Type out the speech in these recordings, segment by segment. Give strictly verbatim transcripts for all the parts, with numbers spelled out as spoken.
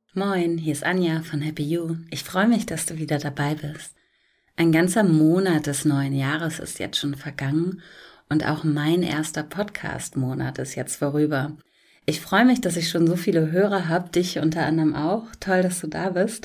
Moin, hier ist Anja von Happy You. Ich freue mich, dass du wieder dabei bist. Ein ganzer Monat des neuen Jahres ist jetzt schon vergangen und auch mein erster Podcast-Monat ist jetzt vorüber. Ich freue mich, dass ich schon so viele Hörer habe, dich unter anderem auch. Toll, dass du da bist.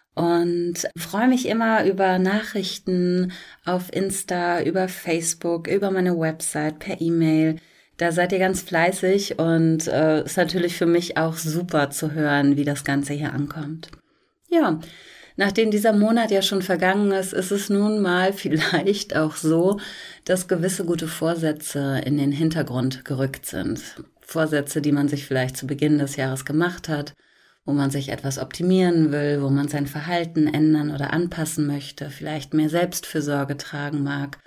Und freue mich immer über Nachrichten auf Insta, über Facebook, über meine Website, per E-Mail. Da seid ihr ganz fleißig und äh, ist natürlich für mich auch super zu hören, wie das Ganze hier ankommt. Ja, nachdem dieser Monat ja schon vergangen ist, ist es nun mal vielleicht auch so, dass gewisse gute Vorsätze in den Hintergrund gerückt sind. Vorsätze, die man sich vielleicht zu Beginn des Jahres gemacht hat, wo man sich etwas optimieren will, wo man sein Verhalten ändern oder anpassen möchte, vielleicht mehr Selbstfürsorge tragen mag.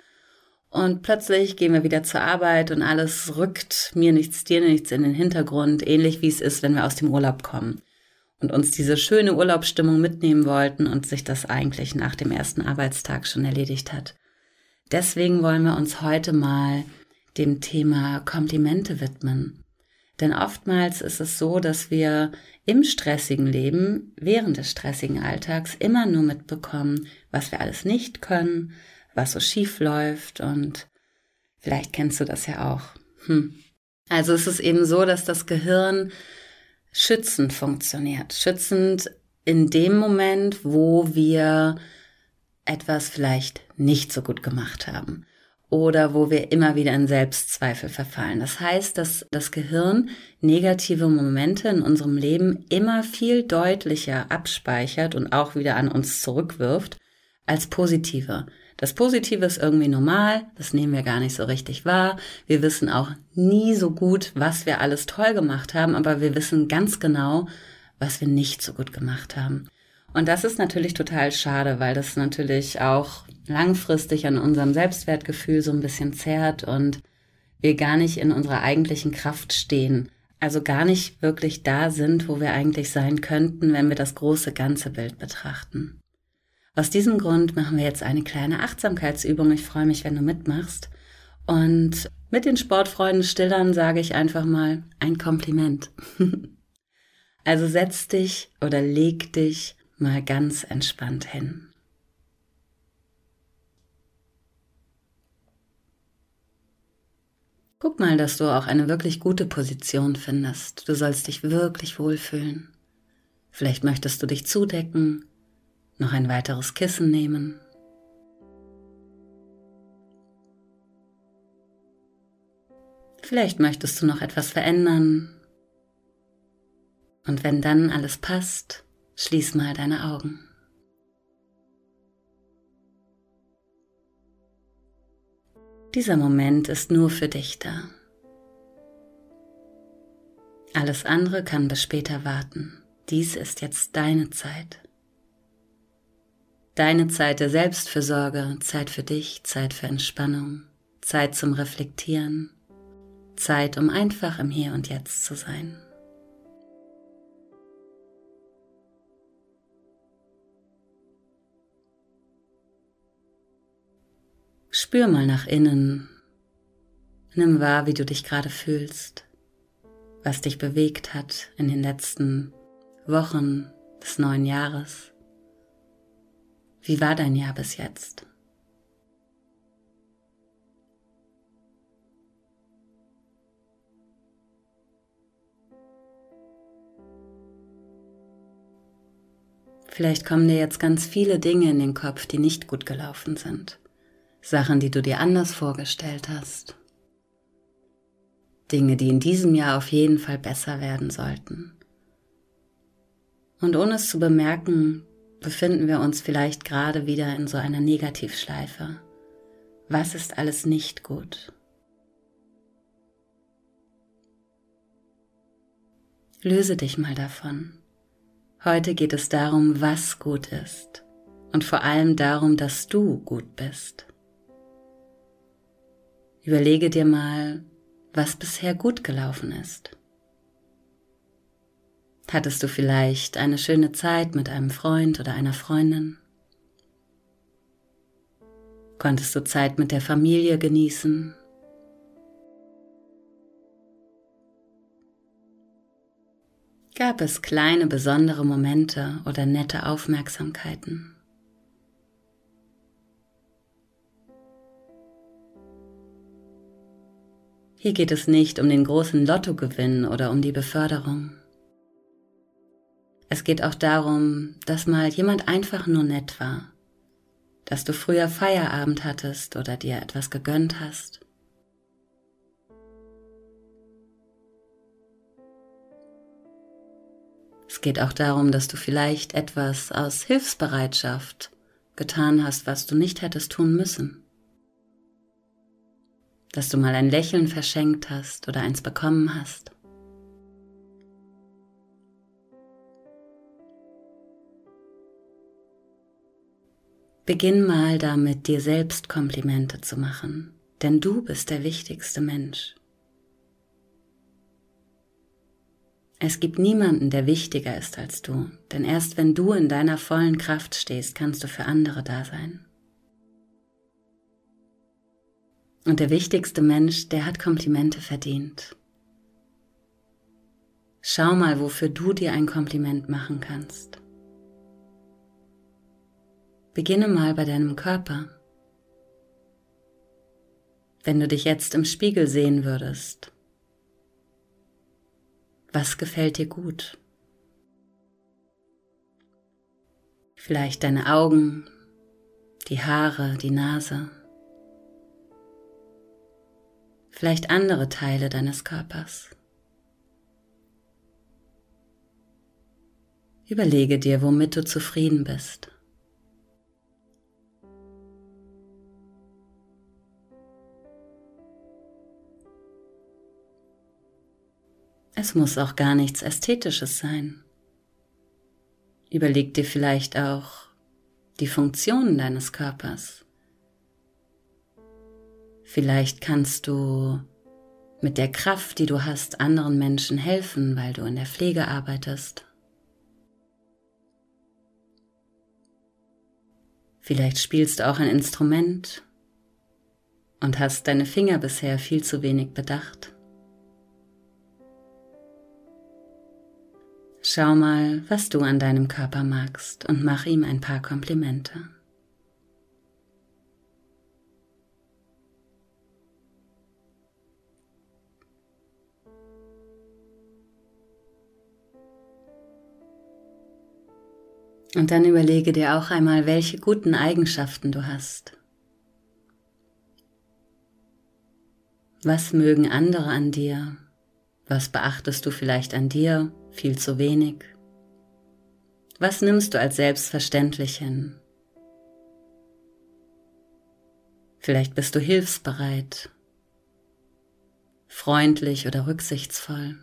Und plötzlich gehen wir wieder zur Arbeit und alles rückt mir nichts, dir nichts in den Hintergrund, ähnlich wie es ist, wenn wir aus dem Urlaub kommen und uns diese schöne Urlaubsstimmung mitnehmen wollten und sich das eigentlich nach dem ersten Arbeitstag schon erledigt hat. Deswegen wollen wir uns heute mal dem Thema Komplimente widmen. Denn oftmals ist es so, dass wir im stressigen Leben, während des stressigen Alltags immer nur mitbekommen, was wir alles nicht können, was so schief läuft, und vielleicht kennst du das ja auch. Hm. Also es ist eben so, dass das Gehirn schützend funktioniert. Schützend in dem Moment, wo wir etwas vielleicht nicht so gut gemacht haben oder wo wir immer wieder in Selbstzweifel verfallen. Das heißt, dass das Gehirn negative Momente in unserem Leben immer viel deutlicher abspeichert und auch wieder an uns zurückwirft als positive. Das Positive ist irgendwie normal, das nehmen wir gar nicht so richtig wahr. Wir wissen auch nie so gut, was wir alles toll gemacht haben, aber wir wissen ganz genau, was wir nicht so gut gemacht haben. Und das ist natürlich total schade, weil das natürlich auch langfristig an unserem Selbstwertgefühl so ein bisschen zerrt und wir gar nicht in unserer eigentlichen Kraft stehen. Also gar nicht wirklich da sind, wo wir eigentlich sein könnten, wenn wir das große ganze Bild betrachten. Aus diesem Grund machen wir jetzt eine kleine Achtsamkeitsübung. Ich freue mich, wenn du mitmachst. Und mit den Sportfreunden Stillern sage ich einfach mal ein Kompliment. Also setz dich oder leg dich mal ganz entspannt hin. Guck mal, dass du auch eine wirklich gute Position findest. Du sollst dich wirklich wohlfühlen. Vielleicht möchtest du dich zudecken, noch ein weiteres Kissen nehmen. Vielleicht möchtest du noch etwas verändern. Und wenn dann alles passt, schließ mal deine Augen. Dieser Moment ist nur für dich da. Alles andere kann bis später warten. Dies ist jetzt deine Zeit. Deine Zeit der Selbstfürsorge, Zeit für dich, Zeit für Entspannung, Zeit zum Reflektieren, Zeit, um einfach im Hier und Jetzt zu sein. Spür mal nach innen, nimm wahr, wie du dich gerade fühlst, was dich bewegt hat in den letzten Wochen des neuen Jahres. Wie war dein Jahr bis jetzt? Vielleicht kommen dir jetzt ganz viele Dinge in den Kopf, die nicht gut gelaufen sind. Sachen, die du dir anders vorgestellt hast. Dinge, die in diesem Jahr auf jeden Fall besser werden sollten. Und ohne es zu bemerken, befinden wir uns vielleicht gerade wieder in so einer Negativschleife. Was ist alles nicht gut? Löse dich mal davon. Heute geht es darum, was gut ist und vor allem darum, dass du gut bist. Überlege dir mal, was bisher gut gelaufen ist. Hattest du vielleicht eine schöne Zeit mit einem Freund oder einer Freundin? Konntest du Zeit mit der Familie genießen? gab es kleine besondere Momente oder nette Aufmerksamkeiten. Hier geht es nicht um den großen Lottogewinn oder um die Beförderung. Es geht auch darum, dass mal jemand einfach nur nett war, dass du früher Feierabend hattest oder dir etwas gegönnt hast. Es geht auch darum, dass du vielleicht etwas aus Hilfsbereitschaft getan hast, was du nicht hättest tun müssen. Dass du mal ein Lächeln verschenkt hast oder eins bekommen hast. Beginn mal damit, dir selbst Komplimente zu machen, denn du bist der wichtigste Mensch. Es gibt niemanden, der wichtiger ist als du, denn erst wenn du in deiner vollen Kraft stehst, kannst du für andere da sein. Und der wichtigste Mensch, der hat Komplimente verdient. Schau mal, wofür du dir ein Kompliment machen kannst. Beginne mal bei deinem Körper. Wenn du dich jetzt im Spiegel sehen würdest, was gefällt dir gut? Vielleicht deine Augen, die Haare, die Nase. Vielleicht andere Teile deines Körpers. Überlege dir, womit du zufrieden bist. Es muss auch gar nichts Ästhetisches sein. Überleg dir vielleicht auch die Funktionen deines Körpers. Vielleicht kannst du mit der Kraft, die du hast, anderen Menschen helfen, weil du in der Pflege arbeitest. Vielleicht spielst du auch ein Instrument und hast deine Finger bisher viel zu wenig bedacht. Schau mal, was du an deinem Körper magst und mach ihm ein paar Komplimente. Und dann überlege dir auch einmal, welche guten Eigenschaften du hast. Was mögen andere an dir? Was beachtest du vielleicht an dir viel zu wenig? Was nimmst du als selbstverständlich hin? Vielleicht bist du hilfsbereit, freundlich oder rücksichtsvoll.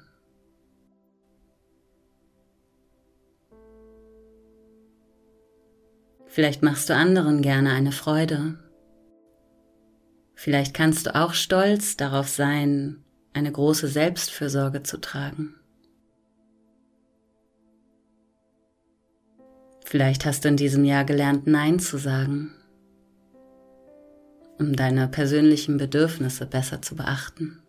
Vielleicht machst du anderen gerne eine Freude. Vielleicht kannst du auch stolz darauf sein, eine große Selbstfürsorge zu tragen. Vielleicht hast du in diesem Jahr gelernt, Nein zu sagen, um deine persönlichen Bedürfnisse besser zu beachten.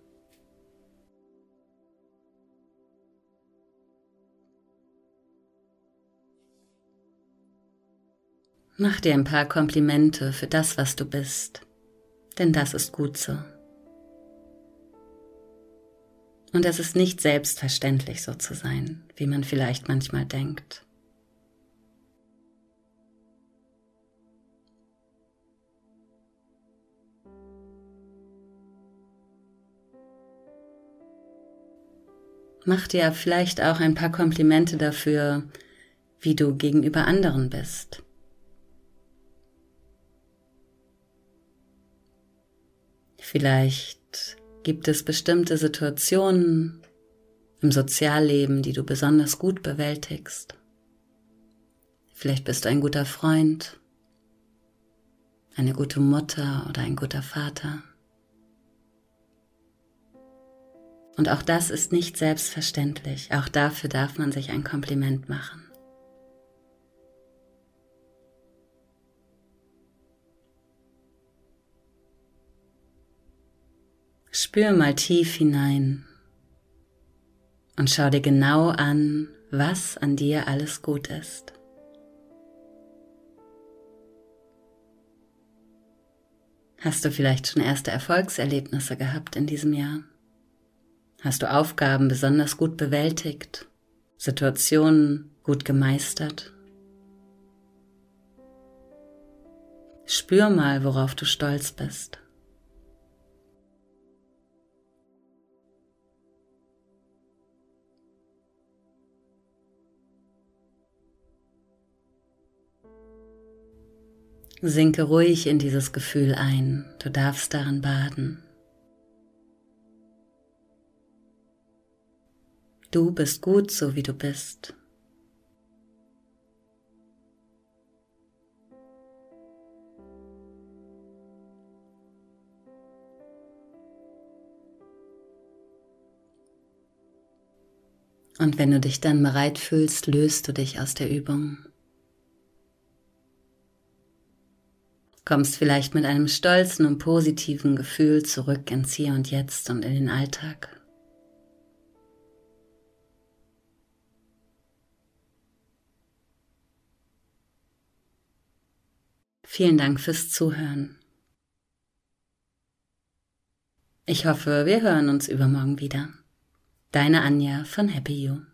Mach dir ein paar Komplimente für das, was du bist, denn das ist gut so. Und es ist nicht selbstverständlich, so zu sein, wie man vielleicht manchmal denkt. Mach dir vielleicht auch ein paar Komplimente dafür, wie du gegenüber anderen bist. Vielleicht gibt es bestimmte Situationen im Sozialleben, die du besonders gut bewältigst. Vielleicht bist du ein guter Freund, eine gute Mutter oder ein guter Vater. Und auch das ist nicht selbstverständlich. Auch dafür darf man sich ein Kompliment machen. Spür mal tief hinein und schau dir genau an, was an dir alles gut ist. Hast du vielleicht schon erste Erfolgserlebnisse gehabt in diesem Jahr? Hast du Aufgaben besonders gut bewältigt, Situationen gut gemeistert? Spür mal, worauf du stolz bist. Sinke ruhig in dieses Gefühl ein, du darfst darin baden. Du bist gut, so wie du bist. Und wenn du dich dann bereit fühlst, löst du dich aus der Übung. Kommst vielleicht mit einem stolzen und positiven Gefühl zurück ins Hier und Jetzt und in den Alltag. Vielen Dank fürs Zuhören. Ich hoffe, wir hören uns übermorgen wieder. Deine Anja von Happy You.